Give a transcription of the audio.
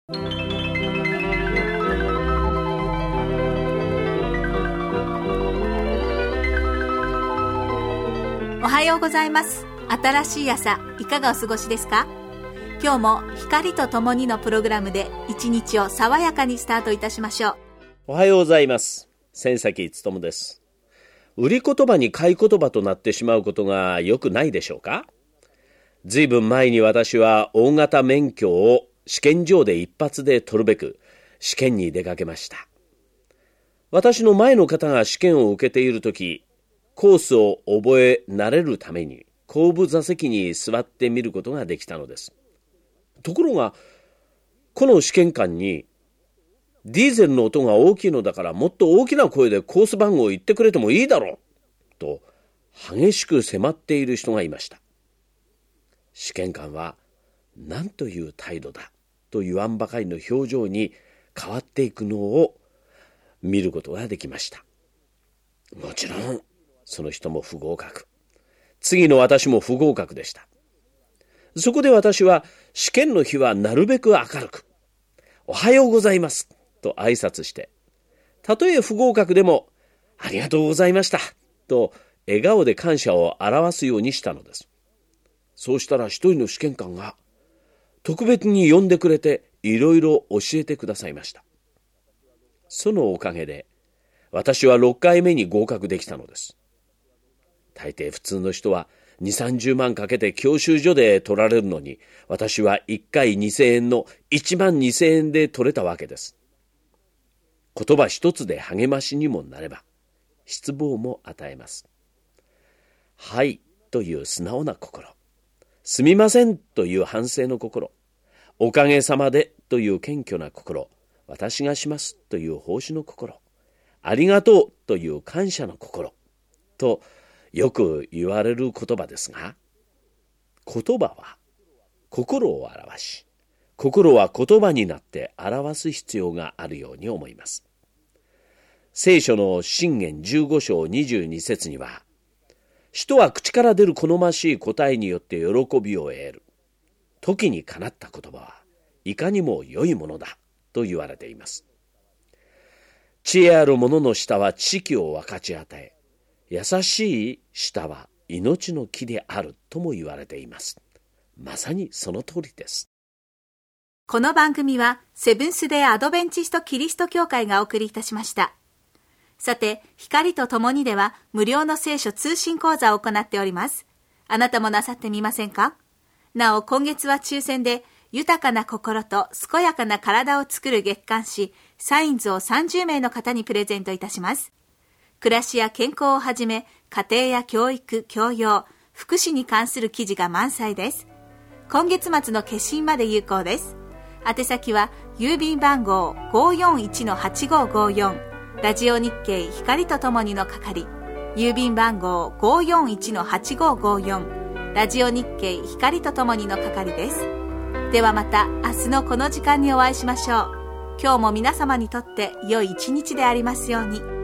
おはようございます。新しい朝、いかがお過ごしですか？今日も光とともにのプログラムで一日を爽やかにスタートいたしましょう。 おはようございます。千崎勉です。売り言葉に買い言葉となってしまうことがよくないでしょうか？ずいぶん前に私は大型免許を試験場で一発で取るべく試験に出かけました。私の前の方が試験を受けているとき、コースを覚え慣れるために後部座席に座ってみることができたのです。ところが、この試験官に、ディーゼルの音が大きいのだからもっと大きな声でコース番号を言ってくれてもいいだろうと激しく迫っている人がいました。試験官は何という態度だと言わんばかりの表情に変わっていくのを見ることができました。もちろんその人も不合格。次の私も不合格でした。そこで私は試験の日はなるべく明るく、おはようございますと挨拶して、たとえ不合格でもありがとうございましたと笑顔で感謝を表すようにしたのです。そうしたら一人の試験官が特別に呼んでくれていろいろ教えてくださいました。そのおかげで私は6回目に合格できたのです。大抵普通の人は2、30万かけて教習所で取られるのに、私は1回2000円の1万2000円で取れたわけです。言葉一つで励ましにもなれば、失望も与えます。はいという素直な心、すみませんという反省の心、おかげさまでという謙虚な心、私がしますという奉仕の心、ありがとうという感謝の心とよく言われる言葉ですが、言葉は心を表し、心は言葉になって表す必要があるように思います。聖書の箴言15章22節には、人は口から出る好ましい答えによって喜びを得る。時にかなった言葉はいかにも良いものだと言われています。知恵ある者の舌は知識を分かち与え、優しい舌は命の木であるとも言われています。まさにその通りです。 この番組はセブンスデーアドベンチストキリスト教会がお送りいたしました。さて、光とともにでは無料の聖書通信講座を行っております。あなたもなさってみませんか？なお、今月は抽選で豊かな心と健やかな体を作る月刊誌サインズを30名の方にプレゼントいたします。暮らしや健康をはじめ、家庭や教育、教養、福祉に関する記事が満載です。今月末の決心まで有効です。宛先は郵便番号 541-8554 ラジオ日経光とともにの係、郵便番号 541-8554 ラジオ日経光とともにの係です。ではまた明日のこの時間にお会いしましょう。今日も皆様にとって良い一日でありますように。